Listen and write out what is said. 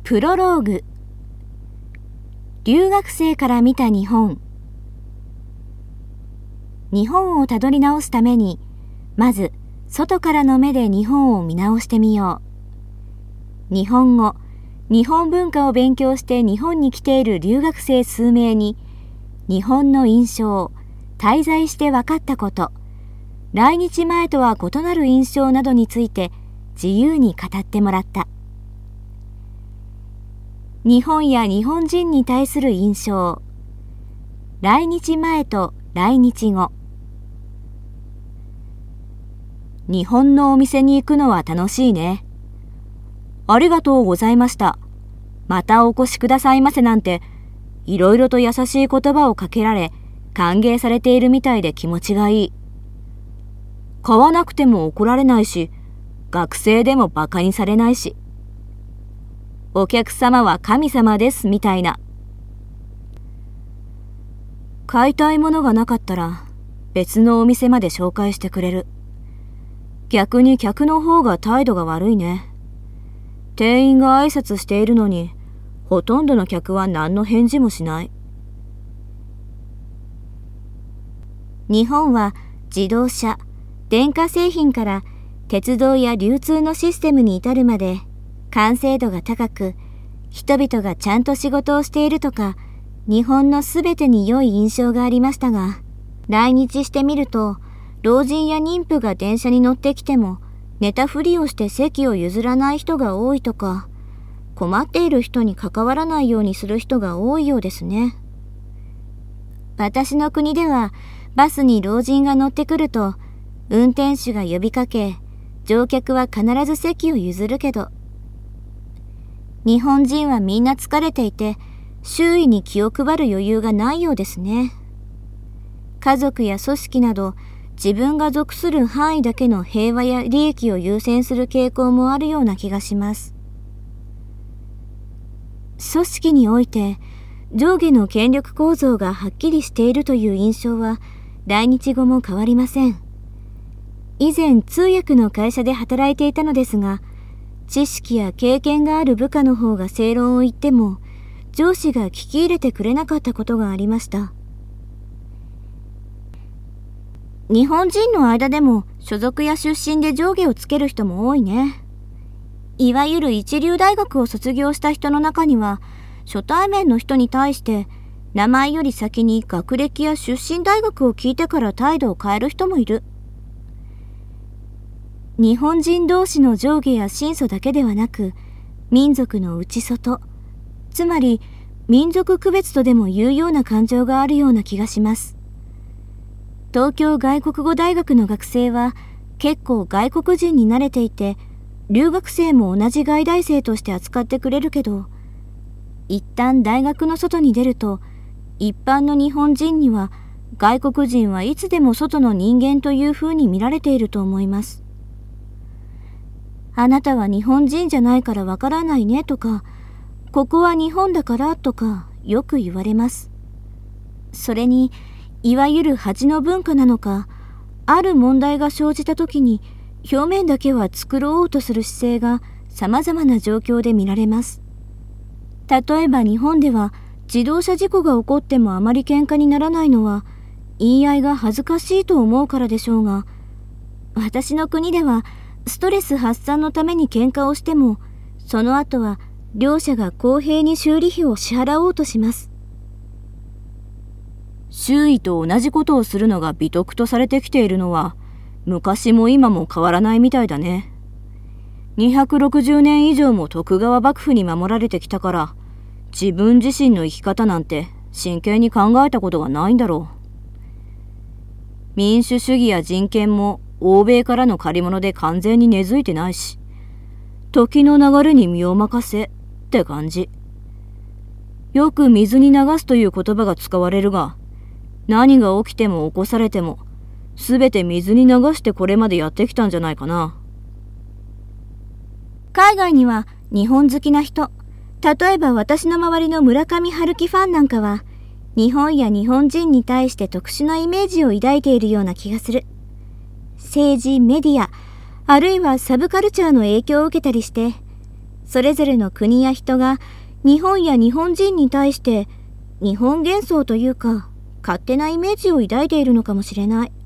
プロローグ。留学生から見た日本。日本をたどり直すために、まず外からの目で日本を見直してみよう。日本語、日本文化を勉強して日本に来ている留学生数名に、日本の印象、滞在して分かったこと、来日前とは異なる印象などについて自由に語ってもらった。日本や日本人に対する印象。来日前と来日後。日本のお店に行くのは楽しいね。ありがとうございました。またお越しくださいませなんて、いろいろと優しい言葉をかけられ、歓迎されているみたいで気持ちがいい。買わなくても怒られないし、学生でもバカにされないし。お客様は神様ですみたいな。買いたいものがなかったら別のお店まで紹介してくれる。逆に客の方が態度が悪いね。店員が挨拶しているのにほとんどの客は何の返事もしない。日本は自動車、電化製品から鉄道や流通のシステムに至るまで完成度が高く、人々がちゃんと仕事をしているとか、日本のすべてに良い印象がありましたが、来日してみると、老人や妊婦が電車に乗ってきても、寝たふりをして席を譲らない人が多いとか、困っている人に関わらないようにする人が多いようですね。私の国では、バスに老人が乗ってくると、運転手が呼びかけ、乗客は必ず席を譲るけど、日本人はみんな疲れていて、周囲に気を配る余裕がないようですね。家族や組織など、自分が属する範囲だけの平和や利益を優先する傾向もあるような気がします。組織において、上下の権力構造がはっきりしているという印象は、来日後も変わりません。以前通訳の会社で働いていたのですが、知識や経験がある部下の方が正論を言っても、上司が聞き入れてくれなかったことがありました。日本人の間でも所属や出身で上下をつける人も多いね。いわゆる一流大学を卒業した人の中には、初対面の人に対して、名前より先に学歴や出身大学を聞いてから態度を変える人もいる。日本人同士の上下や親祖だけではなく、民族の内外、つまり民族区別とでも言うような感情があるような気がします。東京外国語大学の学生は結構外国人に慣れていて、留学生も同じ外大生として扱ってくれるけど、一旦大学の外に出ると、一般の日本人には外国人はいつでも外の人間というふうに見られていると思います。あなたは日本人じゃないからわからないねとか、ここは日本だからとかよく言われます。それに、いわゆる恥の文化なのか、ある問題が生じた時に表面だけは作ろうとする姿勢が様々な状況で見られます。例えば日本では自動車事故が起こってもあまり喧嘩にならないのは言い合いが恥ずかしいと思うからでしょうが、私の国ではストレス発散のために喧嘩をしても、その後は両者が公平に修理費を支払おうとします。周囲と同じことをするのが美徳とされてきているのは、昔も今も変わらないみたいだね。260年以上も徳川幕府に守られてきたから、自分自身の生き方なんて真剣に考えたことがないんだろう。民主主義や人権も欧米からの借り物で完全に根付いてないし、時の流れに身を任せって感じ。よく水に流すという言葉が使われるが、何が起きても起こされても、すべて水に流してこれまでやってきたんじゃないかな。海外には日本好きな人、例えば私の周りの村上春樹ファンなんかは、日本や日本人に対して特殊なイメージを抱いているような気がする。政治、メディア、あるいはサブカルチャーの影響を受けたりして、 それぞれの国や人が日本や日本人に対して日本幻想というか勝手なイメージを抱いているのかもしれない。